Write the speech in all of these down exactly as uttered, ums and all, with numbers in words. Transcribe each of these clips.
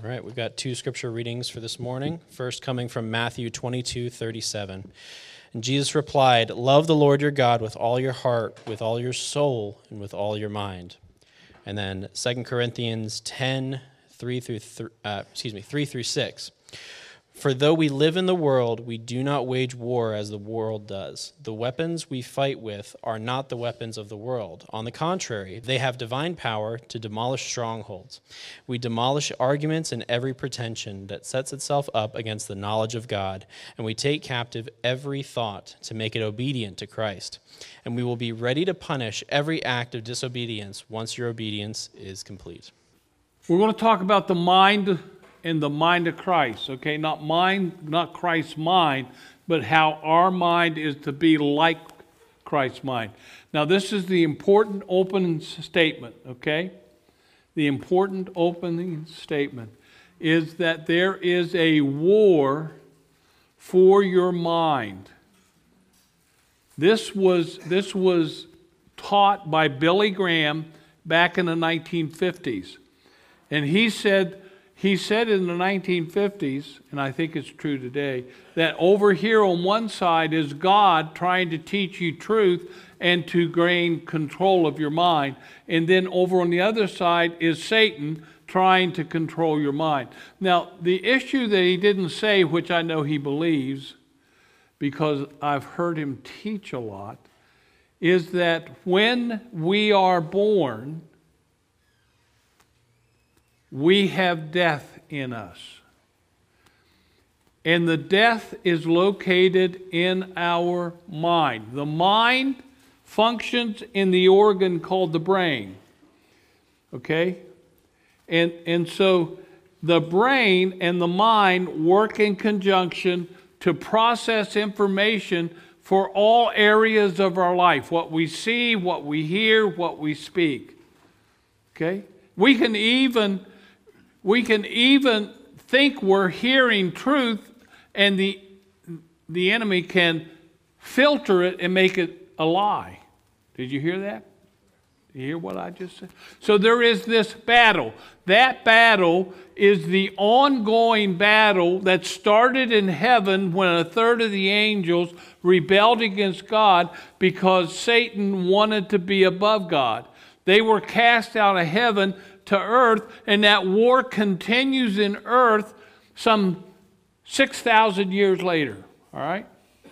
All right, we've got two scripture readings for this morning. First, coming from Matthew twenty-two thirty-seven. And Jesus replied, "Love the Lord your God with all your heart, with all your soul, and with all your mind." And then Second Corinthians ten, three through th- uh, excuse me, three through six. "For though we live in the world, we do not wage war as the world does. The weapons we fight with are not the weapons of the world. On the contrary, they have divine power to demolish strongholds. We demolish arguments and every pretension that sets itself up against the knowledge of God, and we take captive every thought to make it obedient to Christ. And we will be ready to punish every act of disobedience once your obedience is complete." We're going to talk about the mind and the mind of Christ, okay? Not mind, not Christ's mind, but how our mind is to be like Christ's mind. Now, this is the important opening statement, okay? The important opening statement is that there is a war for your mind. This was, this was taught by Billy Graham back in the nineteen fifties. And he said, He said in the nineteen fifties, and I think it's true today, that over here on one side is God trying to teach you truth and to gain control of your mind. And then over on the other side is Satan trying to control your mind. Now, the issue that he didn't say, which I know he believes, because I've heard him teach a lot, is that when we are born, we have death in us. And the death is located in our mind. The mind functions in the organ called the brain. Okay? And, and so the brain and the mind work in conjunction to process information for all areas of our life. What we see, what we hear, what we speak. Okay? We can even... We can even think we're hearing truth, and the, the enemy can filter it and make it a lie. Did you hear that? Did you hear what I just said? So there is this battle. That battle is the ongoing battle that started in heaven when a third of the angels rebelled against God because Satan wanted to be above God. They were cast out of heaven to earth, and that war continues in earth some six thousand years later, all right?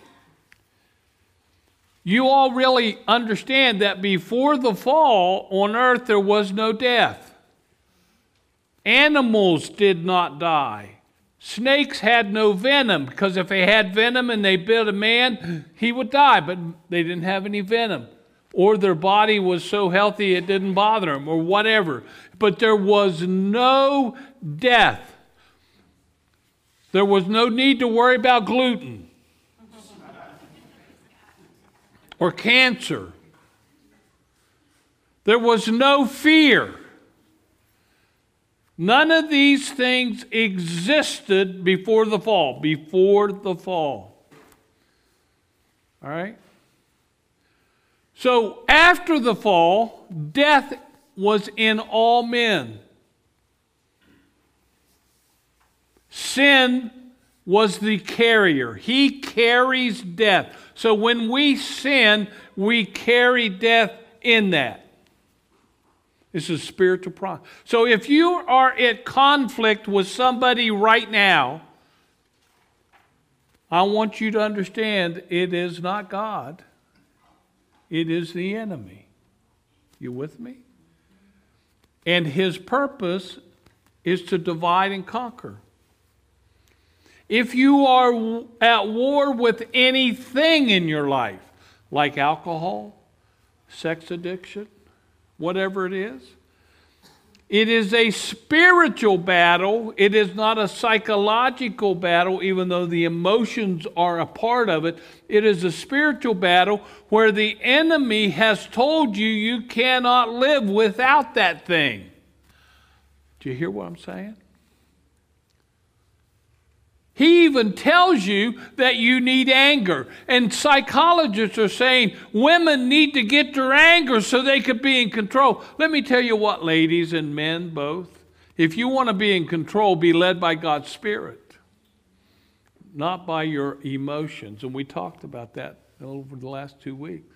You all really understand that before the fall on earth there was no death. Animals did not die. Snakes had no venom, because if they had venom and they bit a man, he would die, but they didn't have any venom. Or their body was so healthy it didn't bother them, or whatever. But there was no death. There was no need to worry about gluten or cancer. There was no fear. None of these things existed before the fall. Before the fall. All right? So after the fall, death was in all men. Sin was the carrier. He carries death. So when we sin, we carry death in that. This is spiritual process. So if you are at conflict with somebody right now, I want you to understand it is not God. It is the enemy. You with me? And his purpose is to divide and conquer. If you are at war with anything in your life, like alcohol, sex addiction, whatever it is, it is a spiritual battle. It is not a psychological battle, even though the emotions are a part of it. It is a spiritual battle where the enemy has told you you cannot live without that thing. Do you hear what I'm saying? He even tells you that you need anger. And psychologists are saying women need to get their anger so they could be in control. Let me tell you what, ladies and men both. If you want to be in control, be led by God's Spirit, not by your emotions. And we talked about that over the last two weeks.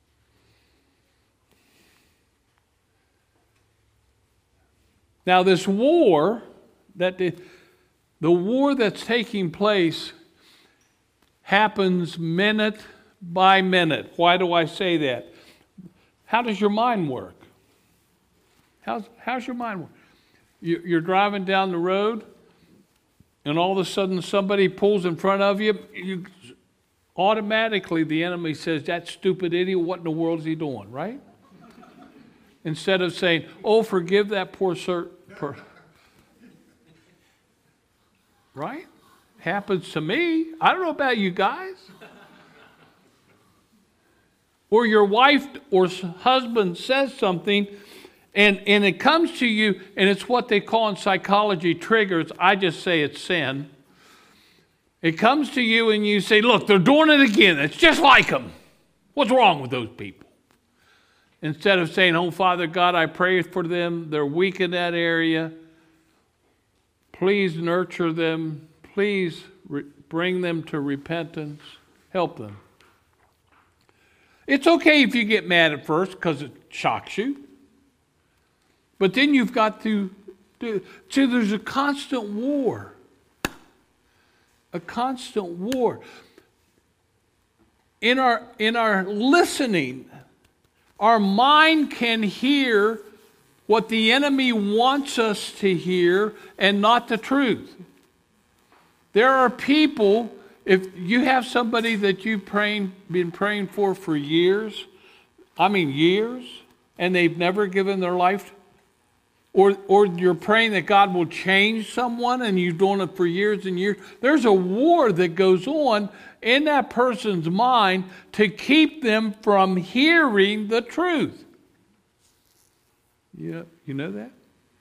Now, this war, that the, the war that's taking place happens minute by minute. Why do I say that? How does your mind work? How's, how's your mind work? You, you're driving down the road, and all of a sudden somebody pulls in front of you. You automatically, the enemy says, that stupid idiot, what in the world is he doing, right? Instead of saying, oh, forgive that poor sir. Per-. Right? Happens to me. I don't know about you guys. Or your wife or husband says something, and, and it comes to you, and it's what they call in psychology triggers. I just say it's sin. It comes to you, and you say, look, they're doing it again. It's just like them. What's wrong with those people? Instead of saying, oh, Father God, I pray for them. They're weak in that area. Please nurture them. Please re- bring them to repentance. Help them. It's okay if you get mad at first because it shocks you. But then you've got to do, so there's a constant war. A constant war. In our, in our listening, our mind can hear what the enemy wants us to hear and not the truth. There are people, if you have somebody that you've praying, been praying for for years, I mean years, and they've never given their life, or, or you're praying that God will change someone and you've done it for years and years, there's a war that goes on in that person's mind to keep them from hearing the truth. You know, you know that?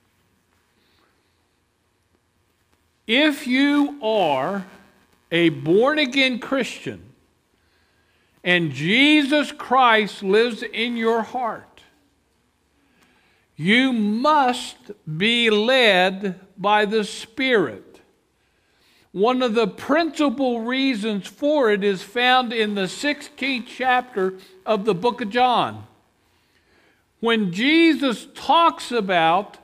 If you are a born-again Christian and Jesus Christ lives in your heart, you must be led by the Spirit. One of the principal reasons for it is found in the sixteenth chapter of the book of John. When Jesus talks about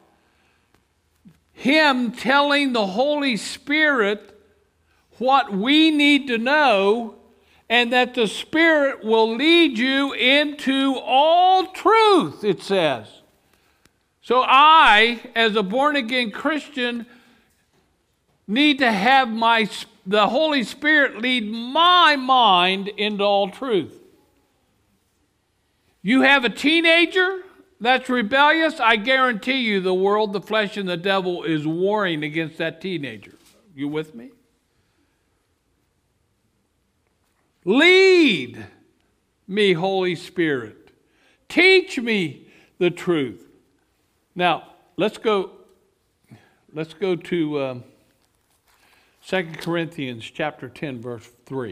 Him telling the Holy Spirit what we need to know, and that the Spirit will lead you into all truth, it says. So I, as a born-again Christian, need to have my the Holy Spirit lead my mind into all truth. You have a teenager that's rebellious, I guarantee you the world, the flesh, and the devil is warring against that teenager. You with me? Lead me, Holy Spirit. Teach me the truth. Now, let's go, let's go to um, Second Corinthians chapter ten, verse three.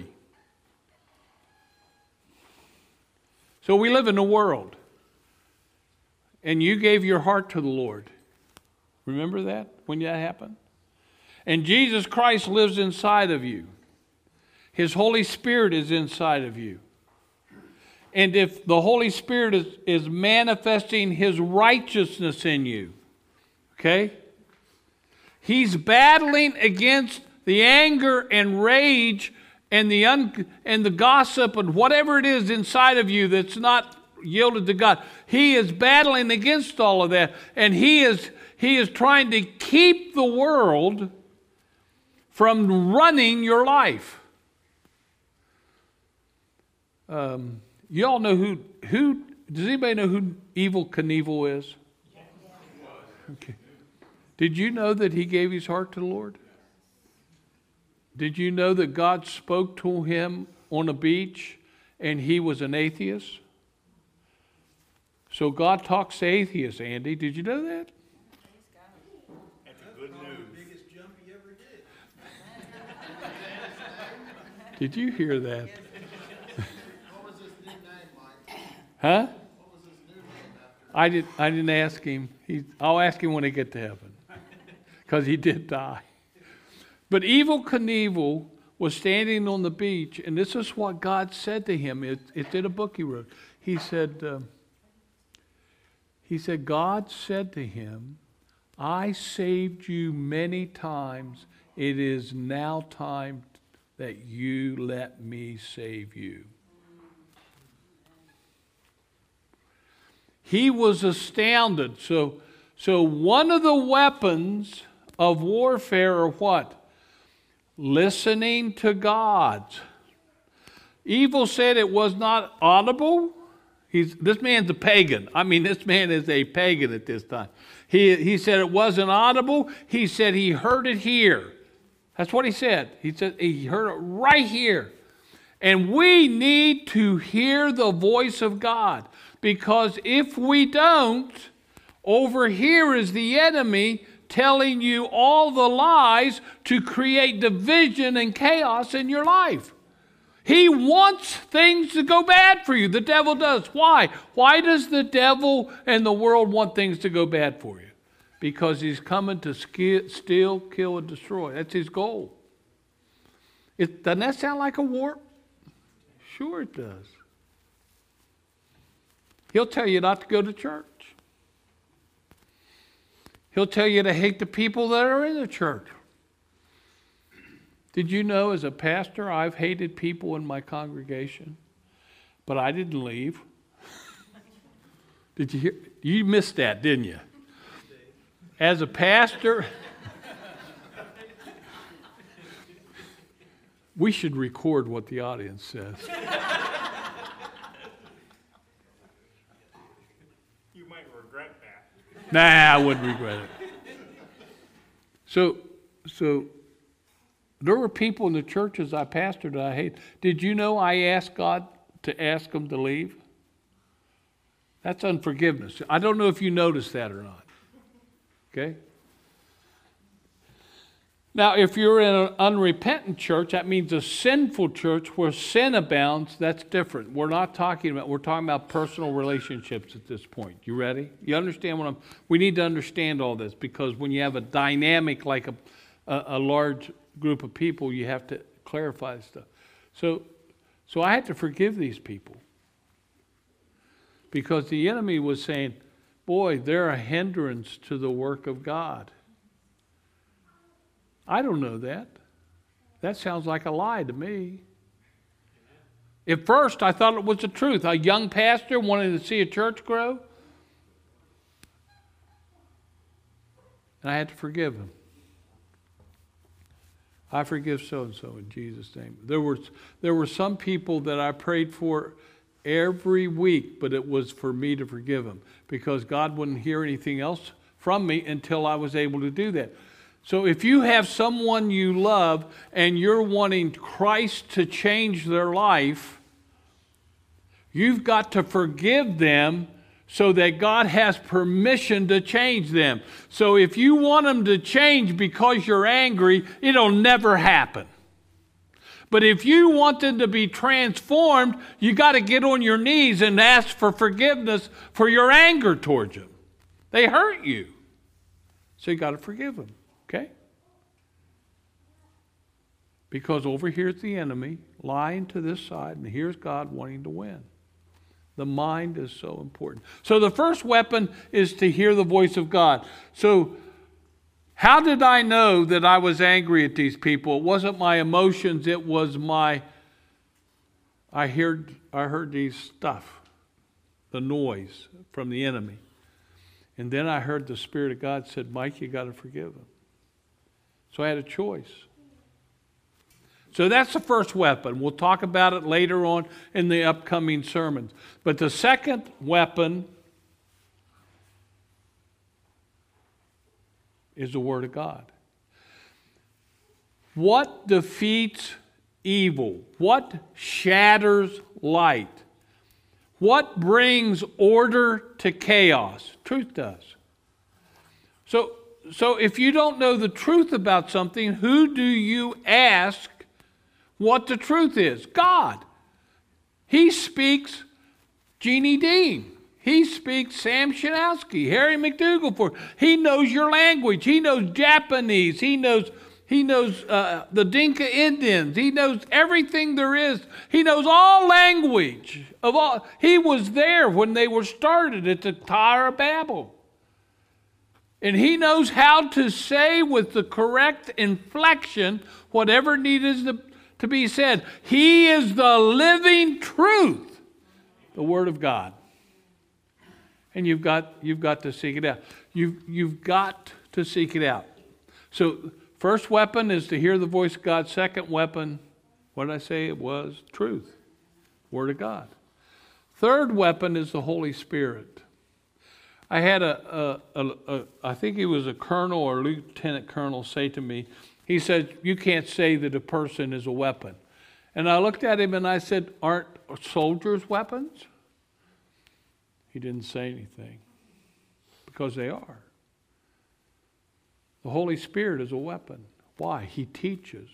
So we live in a world, and you gave your heart to the Lord. Remember that, when that happened? And Jesus Christ lives inside of you. His Holy Spirit is inside of you. And if the Holy Spirit is, is manifesting His righteousness in you, okay? He's battling against the anger and rage and the un, and the gossip and whatever it is inside of you that's not yielded to God. He is battling against all of that, and he is he is trying to keep the world from running your life. Um, you all know who who does anybody know who Evel Knievel is? Okay. Did you know that he gave his heart to the Lord? Did you know that God spoke to him on a beach and he was an atheist? So God talks to atheists, Andy. Did you know that? That's good news. The biggest jump he ever did. Did you hear that? What was his new name, Mike? Huh? What was his new name after? I didn't. I didn't ask him. He, I'll ask him when I get to heaven. because he did die. But Evel Knievel was standing on the beach, and this is what God said to him. It, it's in a book he wrote. He said, uh, he said, God said to him, I saved you many times. It is now time that you let me save you. He was astounded. So, so one of the weapons of warfare are what? Listening to God. Evel said it was not audible. He's, this man's a pagan. I mean, this man is a pagan at this time. He, he said it wasn't audible. He said he heard it here. That's what he said. He said he heard it right here. And we need to hear the voice of God, because if we don't, over here is the enemy telling you all the lies to create division and chaos in your life. He wants things to go bad for you. The devil does. Why? Why does the devil and the world want things to go bad for you? Because he's coming to steal, kill, and destroy. That's his goal. It, doesn't that sound like a war? Sure it does. He'll tell you not to go to church. He'll tell you to hate the people that are in the church. Did you know, as a pastor, I've hated people in my congregation, but I didn't leave. Did you hear? You missed that, didn't you? As a pastor, we should record what the audience says. You might regret that. Nah, I wouldn't regret it. So, so there were people in the churches I pastored that I hate. Did you know I asked God to ask them to leave? That's unforgiveness. I don't know if you noticed that or not. Okay? Now, if you're in an unrepentant church, that means a sinful church where sin abounds. That's different. We're not talking about, we're talking about personal relationships at this point. You ready? You understand what I'm, we need to understand all this, because when you have a dynamic like a, a, a large group of people, you have to clarify stuff. So, so I had to forgive these people, because the enemy was saying, boy, they're a hindrance to the work of God. I don't know that. That sounds like a lie to me. At first, I thought it was the truth. A young pastor wanting to see a church grow. And I had to forgive him. I forgive so-and-so in Jesus' name. There were, there were some people that I prayed for every week, but it was for me to forgive them, because God wouldn't hear anything else from me until I was able to do that. So if you have someone you love and you're wanting Christ to change their life, you've got to forgive them so that God has permission to change them. So if you want them to change because you're angry, it'll never happen. But if you want them to be transformed, you got to get on your knees and ask for forgiveness for your anger towards them. They hurt you. So you got to forgive them. Okay? Because over here is the enemy lying to this side, and here's God wanting to win. The mind is so important. So the first weapon is to hear the voice of God. So how did I know that I was angry at these people? It wasn't my emotions, it was my, I heard, I heard these stuff, the noise from the enemy. And then I heard the Spirit of God said, Mike, you got to forgive them. So I had a choice. So that's the first weapon. We'll talk about it later on in the upcoming sermons. But the second weapon is the Word of God. What defeats evil? What shatters light? What brings order to chaos? Truth does. So, so if you don't know the truth about something, who do you ask what the truth is? God. He speaks Jeannie Dean. He speaks Sam Shanowski, Harry McDougall for. He knows your language. He knows Japanese. He knows he knows uh, the Dinka Indians. He knows everything there is. He knows all language of all. He was there when they were started at the Tower of Babel. And he knows how to say with the correct inflection whatever needed to, to be said. He is the living truth, the Word of God. And you've got, you've got to seek it out. You've, you've got to seek it out. So first weapon is to hear the voice of God. Second weapon, what did I say it was? Truth, Word of God. Third weapon is the Holy Spirit. I had a, a, a, a, I think he was a colonel or lieutenant colonel say to me, he said, you can't say that a person is a weapon. And I looked at him and I said, aren't soldiers weapons? He didn't say anything because they are. The Holy Spirit is a weapon. Why? He teaches.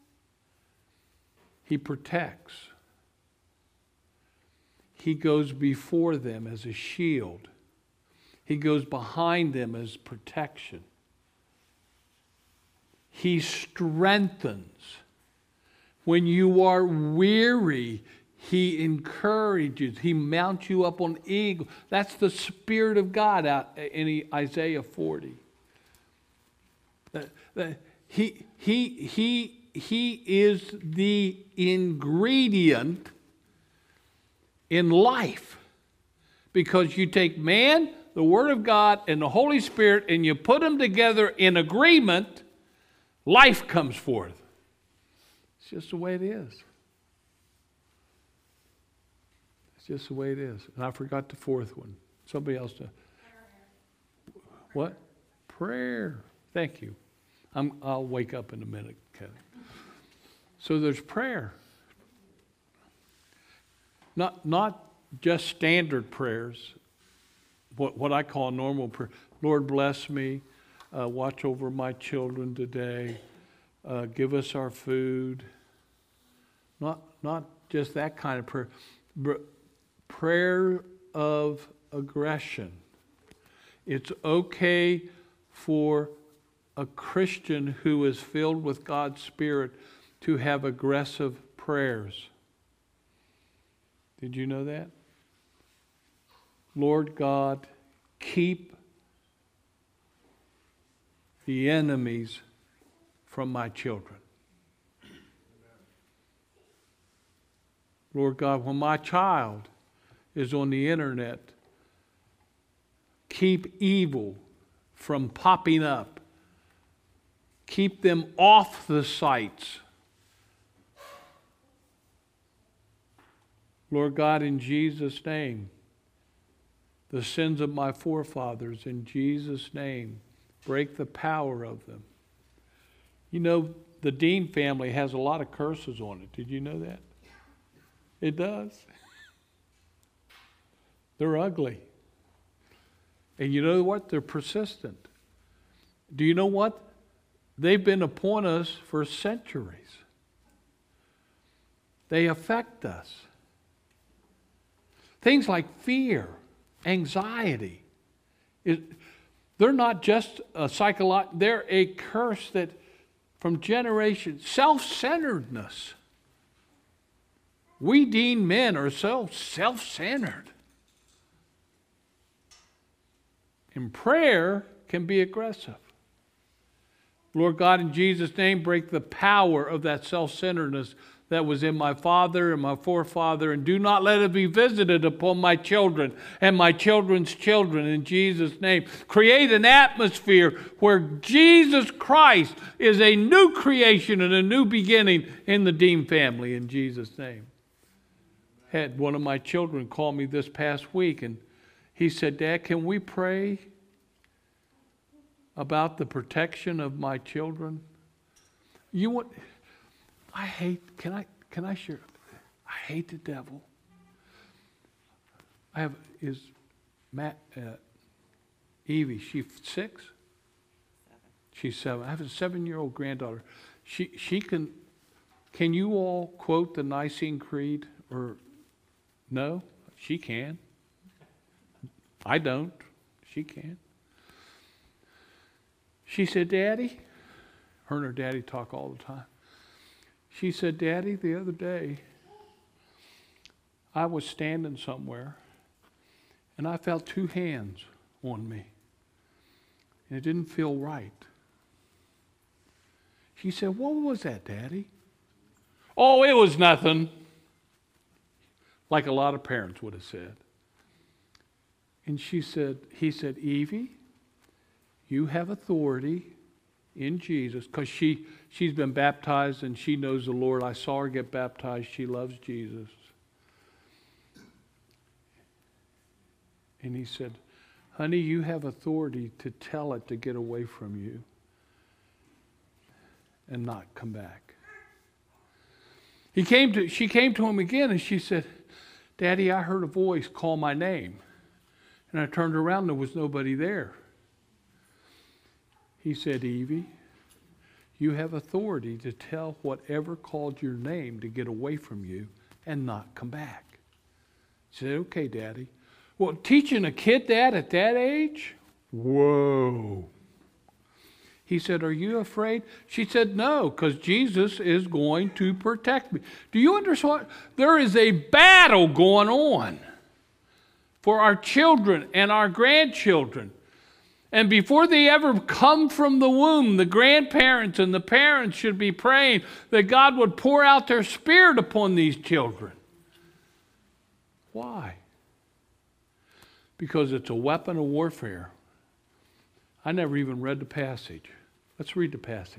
He protects. He goes before them as a shield. He goes behind them as protection. He strengthens. When you are weary, He encourages. He mounts you up on eagle. That's the Spirit of God out in Isaiah forty. He, he, he, he is the ingredient in life. Because you take man, the Word of God, and the Holy Spirit, and you put them together in agreement, life comes forth. It's just the way it is. It's just the way it is. And I forgot the fourth one. Somebody else to. What? Prayer. Thank you. I'm, I'll wake up in a minute, Kevin. So there's prayer. Not, not just standard prayers. What, what I call normal prayer. Lord, bless me. Uh, watch over my children today. Uh, give us our food. Not, not just that kind of prayer. But prayer of aggression. It's okay for a Christian who is filled with God's Spirit to have aggressive prayers. Did you know that? Lord God, keep the enemies from my children. Lord God, when my child is on the internet, keep evil from popping up. Keep them off the sites. Lord God, in Jesus' name, the sins of my forefathers, in Jesus' name, break the power of them. You know, the Dean family has a lot of curses on it. Did you know that? It does. They're ugly. And you know what? They're persistent. Do you know what? They've been upon us for centuries. They affect us. Things like fear, anxiety. It, they're not just a psychological, they're a curse that from generations, self-centeredness. We Dean men are so self-centered. And prayer can be aggressive. Lord God, in Jesus' name, break the power of that self-centeredness that was in my father and my forefather, and do not let it be visited upon my children and my children's children, in Jesus' name. Create an atmosphere where Jesus Christ is a new creation and a new beginning in the Dean family, in Jesus' name. Had one of my children call me this past week, and he said, Dad, can we pray about the protection of my children? You want, I hate, can I, can I share? I hate the devil. I have, is Matt, uh, Evie, she six? Seven. She's seven. I have a seven-year-old granddaughter. She, she can, can you all quote the Nicene Creed? Or, no? She can. I don't. She can. She said, Daddy, her and her daddy talk all the time. She said, Daddy, the other day, I was standing somewhere, and I felt two hands on me, and it didn't feel right. She said, what was that, Daddy? Oh, it was nothing. Like a lot of parents would have said. And she said, he said, Evie, you have authority in Jesus, because she, she's been baptized and she knows the Lord. I saw her get baptized. She loves Jesus. And he said, honey, you have authority to tell it to get away from you and not come back. He came to, she came to him again and she said, Daddy, I heard a voice call my name. And I turned around, there was nobody there. He said, Evie, you have authority to tell whatever called your name to get away from you and not come back. She said, okay, Daddy. Well, teaching a kid that at that age? Whoa. He said, are you afraid? She said, no, because Jesus is going to protect me. Do you understand? There is a battle going on for our children and our grandchildren. And before they ever come from the womb, the grandparents and the parents should be praying that God would pour out their Spirit upon these children. Why? Because it's a weapon of warfare. I never even read the passage. Let's read the passage.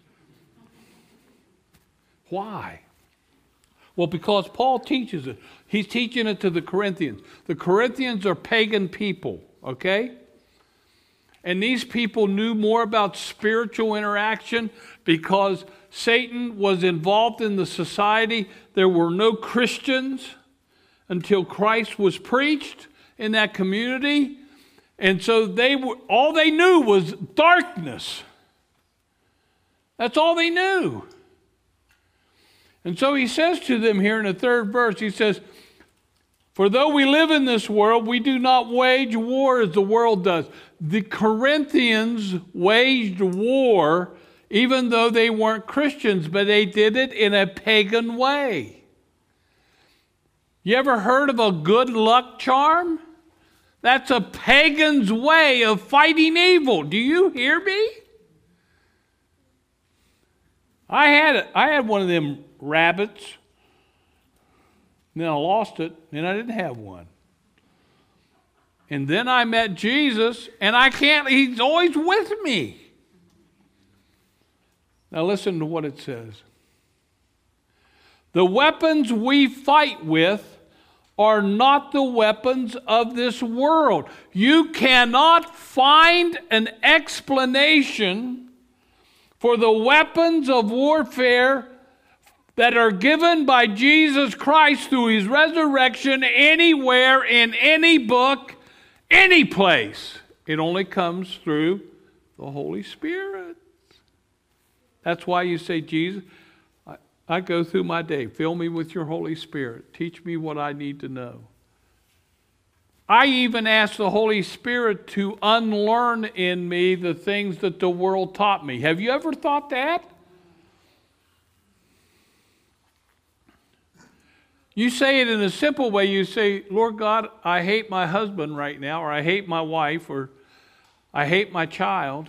Why? Well, because Paul teaches it. He's teaching it to the Corinthians. The Corinthians are pagan people, okay? And these people knew more about spiritual interaction because Satan was involved in the society. There were no Christians until Christ was preached in that community. And so they were, all they knew was darkness. That's all they knew. And so he says to them here in the third verse, he says, for though we live in this world, we do not wage war as the world does. The Corinthians waged war even though they weren't Christians, but they did it in a pagan way. You ever heard of a good luck charm? That's a pagan's way of fighting evil. Do you hear me? I had I had one of them rabbits, and then I lost it, and I didn't have one. And then I met Jesus, and I can't, he's always with me. Now listen to what it says. The weapons we fight with are not the weapons of this world. You cannot find an explanation for the weapons of warfare that are given by Jesus Christ through his resurrection anywhere in any book, any place. It only comes through the Holy Spirit. That's why you say, Jesus, I, I go through my day. Fill me with your Holy Spirit. Teach me what I need to know. I even ask the Holy Spirit to unlearn in me the things that the world taught me. Have you ever thought that? You say it in a simple way. You say, Lord God, I hate my husband right now, or I hate my wife, or I hate my child.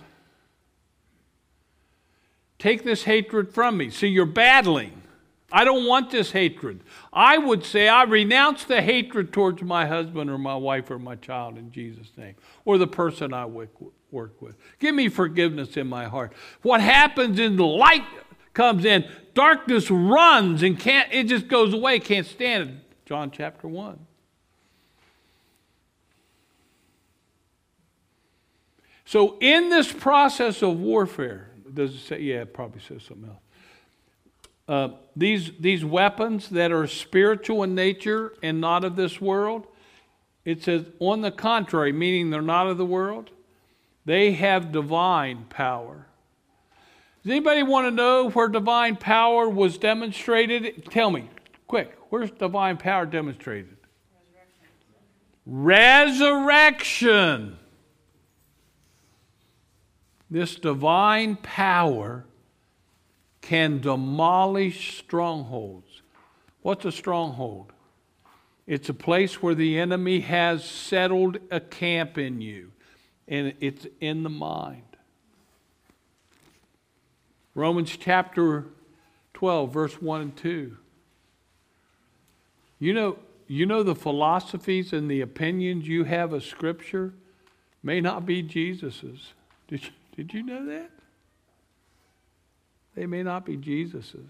Take this hatred from me. See, you're battling. I don't want this hatred. I would say I renounce the hatred towards my husband or my wife or my child in Jesus' name, or the person I work with. Give me forgiveness in my heart. What happens in the light comes in, darkness runs and can't, it just goes away, can't stand it. John chapter one. So in this process of warfare, does it say, yeah, it probably says something else. Uh, these, these weapons that are spiritual in nature and not of this world, it says, on the contrary, meaning they're not of the world, they have divine power. Does anybody want to know where divine power was demonstrated? Tell me, quick, where's divine power demonstrated? Resurrection. resurrection. This divine power can demolish strongholds. What's a stronghold? It's a place where the enemy has settled a camp in you, and it's in the mind. Romans chapter twelve, verse one and two. You know, you know the philosophies and the opinions you have of Scripture may not be Jesus's. Did you, did you know that? They may not be Jesus's.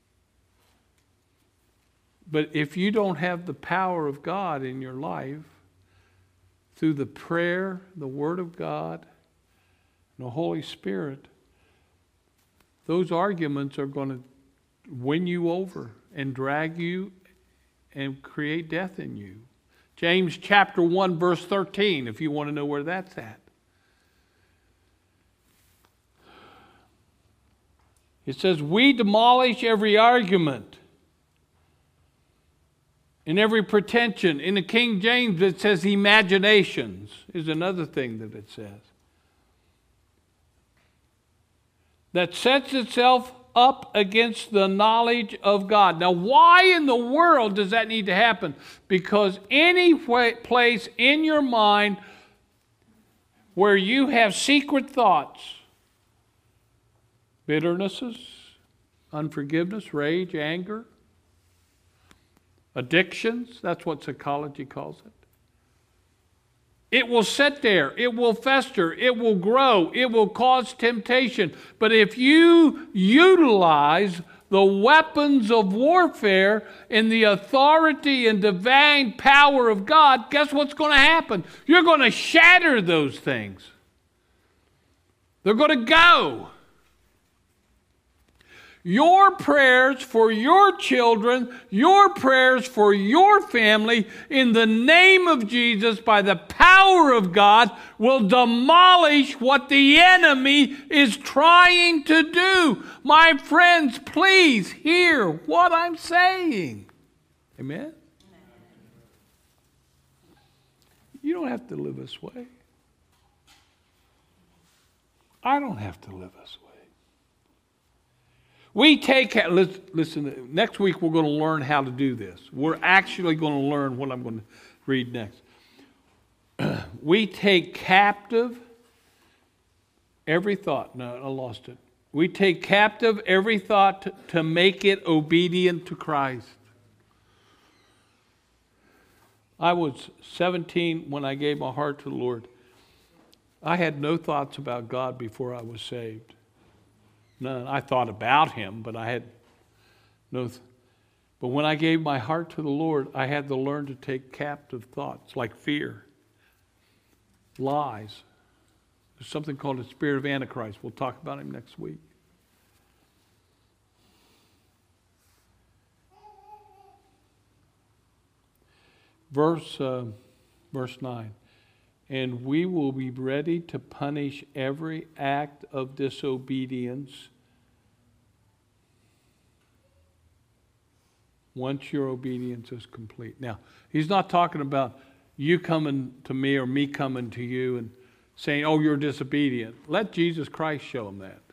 But if you don't have the power of God in your life, through the prayer, the Word of God, and the Holy Spirit, those arguments are going to win you over and drag you and create death in you. James chapter one, verse thirteen, if you want to know where that's at. It says, we demolish every argument and every pretension. In the King James, it says imaginations is another thing that it says. That sets itself up against the knowledge of God. Now, why in the world does that need to happen? Because any place in your mind where you have secret thoughts, bitternesses, unforgiveness, rage, anger, addictions, that's what psychology calls it. It will sit there, it will fester, it will grow, it will cause temptation. But if you utilize the weapons of warfare and the authority and divine power of God, guess what's going to happen? You're going to shatter those things. They're going to go. Your prayers for your children, your prayers for your family, in the name of Jesus, by the power of God, will demolish what the enemy is trying to do. My friends, please hear what I'm saying. Amen? You don't have to live this way. I don't have to live this way. We take, listen, next week we're going to learn how to do this. We're actually going to learn what I'm going to read next. We take captive every thought. No, I lost it. We take captive every thought to, to make it obedient to Christ. I was seventeen when I gave my heart to the Lord. I had no thoughts about God before I was saved. None. I thought about Him, but I had no. Th- but when I gave my heart to the Lord, I had to learn to take captive thoughts like fear, lies. There's something called the spirit of Antichrist. We'll talk about him next week. Verse, uh, verse nine. And we will be ready to punish every act of disobedience once your obedience is complete. Now, he's not talking about you coming to me or me coming to you and saying, oh, you're disobedient. Let Jesus Christ show them that.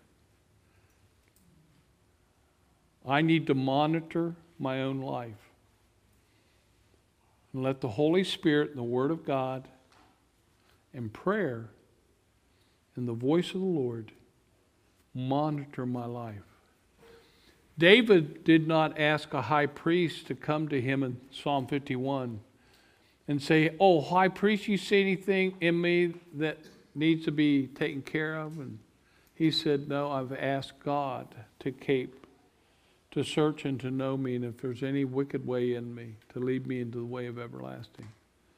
I need to monitor my own life. And let the Holy Spirit and the Word of God and prayer and the voice of the Lord monitor my life. David did not ask a high priest to come to him in Psalm fifty-one and say, oh, high priest, you see anything in me that needs to be taken care of? And he said, no, I've asked God to keep, to search and to know me, and if there's any wicked way in me, to lead me into the way of everlasting.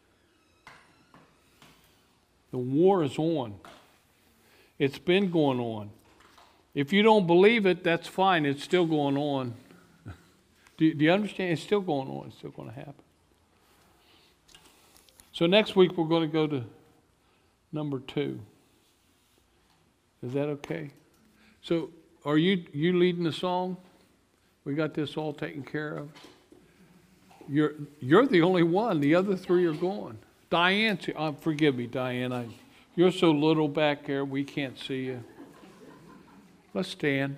The war is on. It's been going on. If you don't believe it, that's fine. It's still going on. do, do you understand? It's still going on. It's still going to happen. So next week we're going to go to number two. Is that okay? So are you you leading the song? We got this all taken care of. You're you're the only one. The other three are gone. Diane, uh, forgive me, Diane. I, you're so little back there, we can't see you. Let's stand.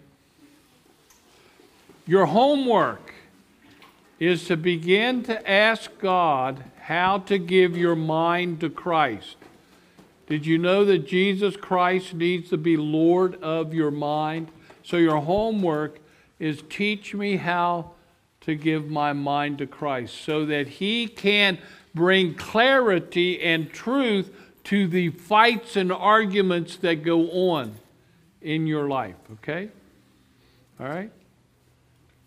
Your homework is to begin to ask God how to give your mind to Christ. Did you know that Jesus Christ needs to be Lord of your mind? So your homework is teach me how to give my mind to Christ so that He can bring clarity and truth to the fights and arguments that go on in your life, okay? All right?